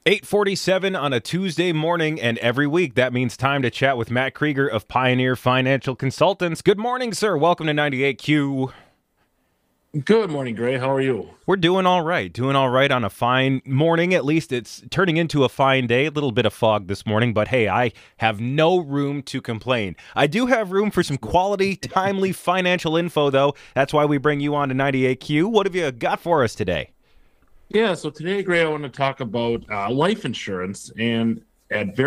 8:47 on a Tuesday morning, and every week that means time to chat with Matt Krieger of Pioneer Financial Consultants. Good morning, sir. Welcome to 98Q. Good morning, Gray. How are you? We're doing all right. Doing all right on a fine morning. At least it's turning into a fine day. A little bit of fog this morning, but hey, I have no room to complain. I do have room for some quality, timely financial info, though. That's why we bring you on to 98Q. What have you got for us today? Yeah, so today, Gray, I want to talk about life insurance and at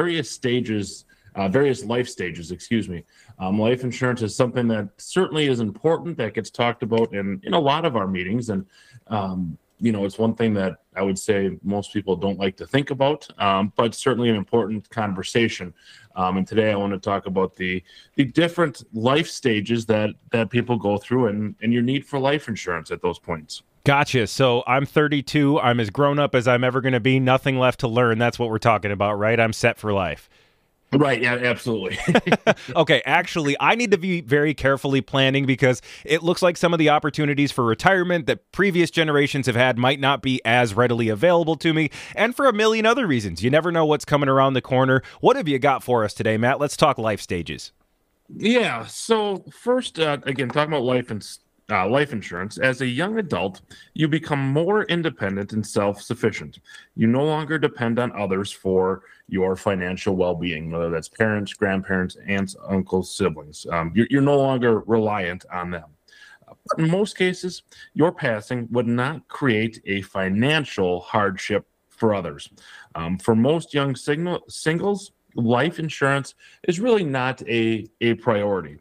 various life stages, excuse me. Life insurance is something that certainly is important that gets talked about in a lot of our meetings. And, it's one thing that I would say most people don't like to think about, but certainly an important conversation. And today I want to talk about the different life stages that people go through and your need for life insurance at those points. Gotcha. So I'm 32. I'm as grown up as I'm ever going to be. Nothing left to learn. That's what we're talking about, right? I'm set for life. Right. Yeah, absolutely. Okay, actually, I need to be very carefully planning because it looks like some of the opportunities for retirement that previous generations have had might not be as readily available to me, and for a million other reasons. You never know what's coming around the corner. What have you got for us today, Matt? Let's talk life stages. Yeah. So first, again, talking about life insurance. As a young adult, you become more independent and self-sufficient. You no longer depend on others for your financial well-being, whether that's parents, grandparents, aunts, uncles, siblings. You're no longer reliant on them. But in most cases, your passing would not create a financial hardship for others. For most young singles, life insurance is really not a priority.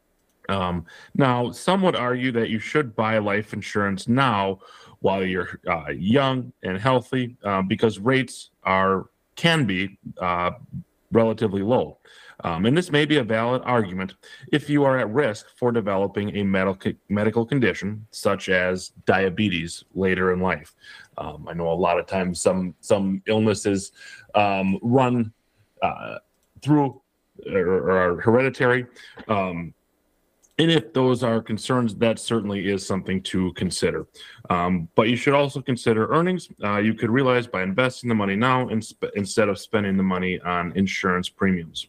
Now, some would argue that you should buy life insurance now while you're young and healthy because rates can be relatively low. And this may be a valid argument if you are at risk for developing a medical condition such as diabetes later in life. I know a lot of times some illnesses run through or are hereditary. And if those are concerns, that certainly is something to consider. But you should also consider earnings. You could realize by investing the money now instead of spending the money on insurance premiums.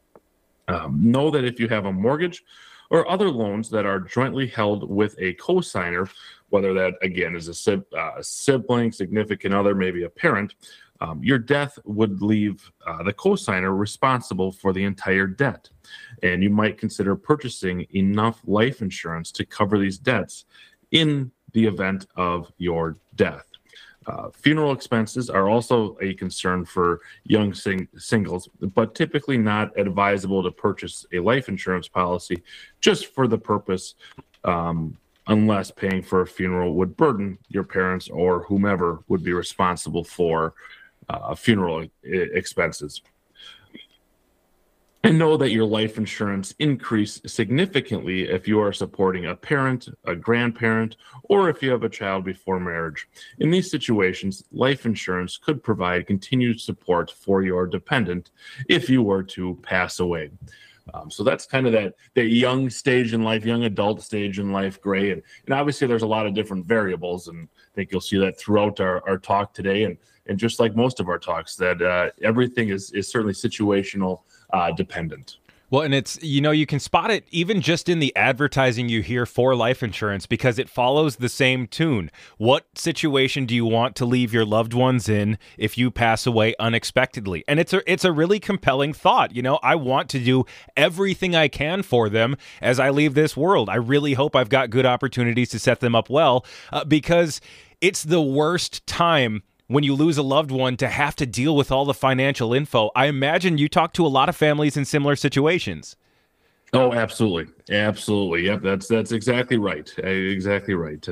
Know that if you have a mortgage or other loans that are jointly held with a cosigner, whether that, again, is a sibling, significant other, maybe a parent, your death would leave the cosigner responsible for the entire debt. And you might consider purchasing enough life insurance to cover these debts in the event of your death. Funeral expenses are also a concern for young singles, but typically not advisable to purchase a life insurance policy just for the purpose, unless paying for a funeral would burden your parents or whomever would be responsible for funeral expenses. And know that your life insurance increase significantly if you are supporting a parent, a grandparent, or if you have a child before marriage. In these situations, life insurance could provide continued support for your dependent if you were to pass away. So that's kind of that young stage in life, young adult stage in life, Gray. And obviously there's a lot of different variables, and I think you'll see that throughout our talk today. And just like most of our talks, that everything is certainly situational dependent. Well, and it's, you can spot it even just in the advertising you hear for life insurance because it follows the same tune. What situation do you want to leave your loved ones in if you pass away unexpectedly? And it's a really compelling thought. I want to do everything I can for them as I leave this world. I really hope I've got good opportunities to set them up well because it's the worst time when you lose a loved one to have to deal with all the financial info. I imagine you talk to a lot of families in similar situations. Oh, absolutely. Absolutely. Yep. That's exactly right. Exactly right.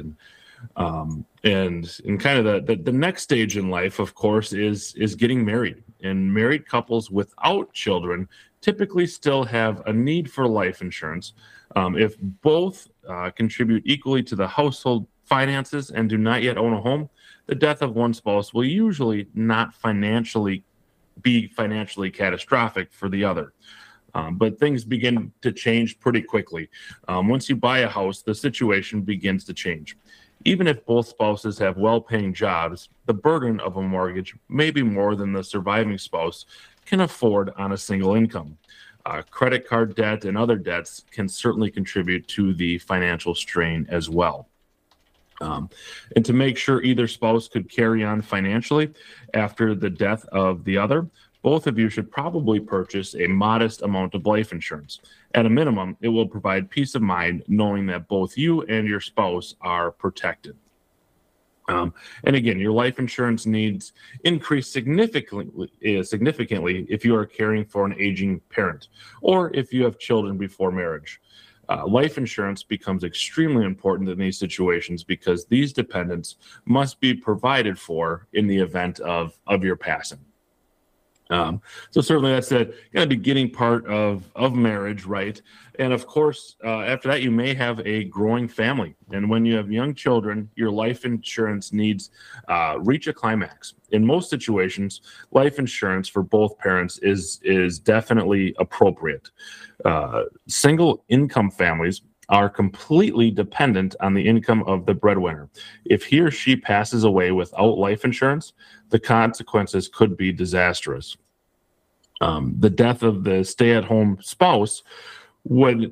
And kind of the next stage in life, of course, is getting married. And married couples without children typically still have a need for life insurance. If both contribute equally to the household finances and do not yet own a home, the death of one spouse will usually not be financially catastrophic for the other. But things begin to change pretty quickly. Once you buy a house, the situation begins to change. Even if both spouses have well-paying jobs, the burden of a mortgage may be more than the surviving spouse can afford on a single income. Credit card debt and other debts can certainly contribute to the financial strain as well. And to make sure either spouse could carry on financially after the death of the other, both of you should probably purchase a modest amount of life insurance. At a minimum, it will provide peace of mind knowing that both you and your spouse are protected. And again, your life insurance needs increase significantly if you are caring for an aging parent or if you have children before marriage. Life insurance becomes extremely important in these situations because these dependents must be provided for in the event of your passing. So certainly that's the kind of beginning part of marriage, right? And of course, after that, you may have a growing family. And when you have young children, your life insurance needs reach a climax. In most situations, life insurance for both parents is definitely appropriate. Single income families are completely dependent on the income of the breadwinner. If he or she passes away without life insurance, the consequences could be disastrous. The death of the stay-at-home spouse would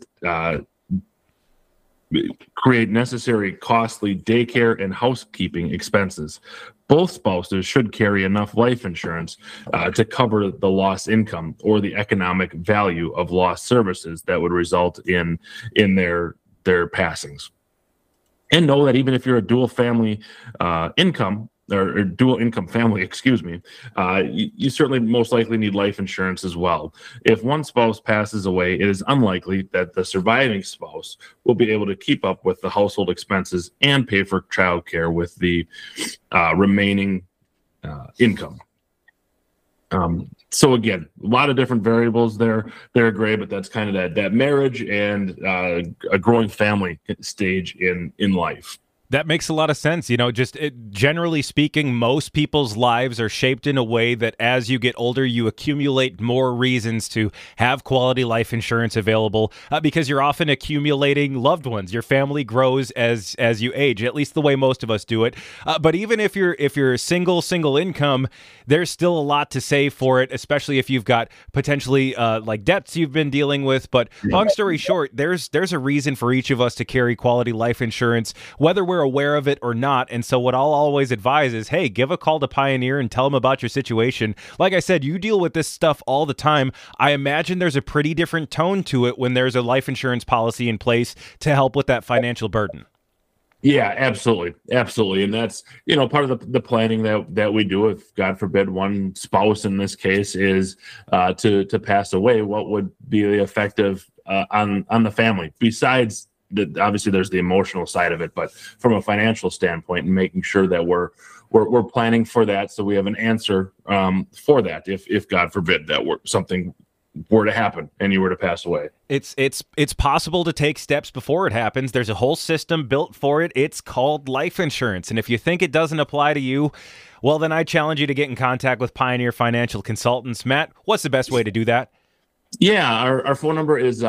create necessary costly daycare and housekeeping expenses. Both spouses should carry enough life insurance to cover the lost income or the economic value of lost services that would result in their passings. And know that even if you're a dual family income or dual income family, you certainly most likely need life insurance as well. If one spouse passes away, it is unlikely that the surviving spouse will be able to keep up with the household expenses and pay for childcare with the remaining income. So again, a lot of different variables there, Gray, but that's kind of that marriage and a growing family stage in life. That makes a lot of sense. Generally speaking, most people's lives are shaped in a way that as you get older, you accumulate more reasons to have quality life insurance available because you're often accumulating loved ones. Your family grows as you age, at least the way most of us do it. But even if you're single income, there's still a lot to save for it, especially if you've got potentially like debts you've been dealing with. But long story short, there's a reason for each of us to carry quality life insurance, whether we're aware of it or not. And so what I'll always advise is, hey, give a call to Pioneer and tell them about your situation. Like I said, you deal with this stuff all the time. I imagine there's a pretty different tone to it when there's a life insurance policy in place to help with that financial burden. Yeah, absolutely. And that's, part of the planning that we do. If God forbid one spouse in this case is to pass away, what would be the effect on the family besides obviously there's the emotional side of it, but from a financial standpoint and making sure that we're planning for that. So we have an answer for that. If God forbid that something were to happen and you were to pass away. It's possible to take steps before it happens. There's a whole system built for it. It's called life insurance. And if you think it doesn't apply to you, well, then I challenge you to get in contact with Pioneer Financial Consultants. Matt, what's the best way to do that? Yeah, our phone number is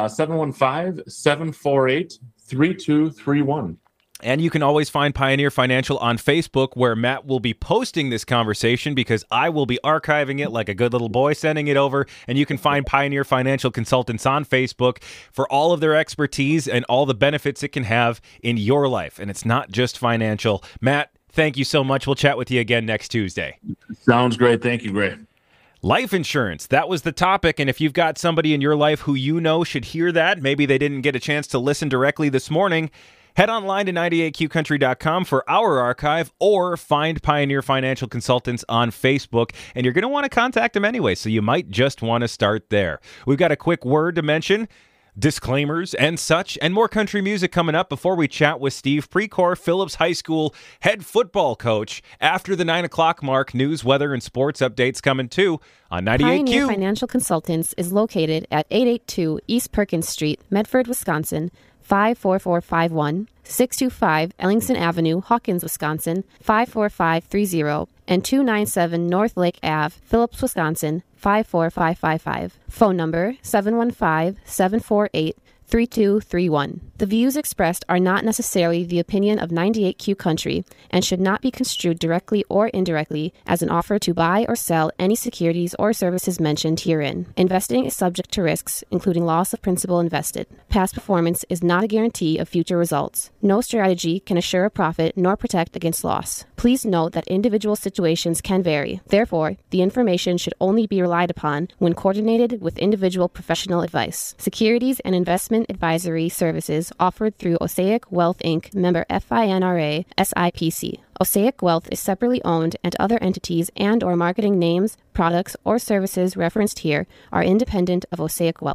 715-748-3231. And you can always find Pioneer Financial on Facebook, where Matt will be posting this conversation because I will be archiving it like a good little boy, sending it over. And you can find Pioneer Financial Consultants on Facebook for all of their expertise and all the benefits it can have in your life. And it's not just financial. Matt, thank you so much. We'll chat with you again next Tuesday. Sounds great. Thank you, Gray. Life insurance, that was the topic, and if you've got somebody in your life who you know should hear that, maybe they didn't get a chance to listen directly this morning, head online to 98qcountry.com for our archive or find Pioneer Financial Consultants on Facebook, and you're going to want to contact them anyway, so you might just want to start there. We've got a quick word to mention. Disclaimers and such, and more country music coming up before we chat with Steve Precor, Phillips High School head football coach. After the 9 o'clock mark, news, weather, and sports updates coming too on 98Q. Pioneer Financial Consultants is located at 882 East Perkins Street, Medford, Wisconsin, 54451, 625 Ellingson Avenue, Hawkins, Wisconsin, 54530, and 297 North Lake Ave, Phillips, Wisconsin, 54555. Phone number 715-748-3231. 3231. The views expressed are not necessarily the opinion of 98Q Country and should not be construed directly or indirectly as an offer to buy or sell any securities or services mentioned herein. Investing is subject to risks, including loss of principal invested. Past performance is not a guarantee of future results. No strategy can assure a profit nor protect against loss. Please note that individual situations can vary. Therefore, the information should only be relied upon when coordinated with individual professional advice. Securities and investment advisory services offered through Osaic Wealth Inc., member FINRA, SIPC. Osaic Wealth is separately owned, and other entities and/or marketing names, products, or services referenced here are independent of Osaic Wealth.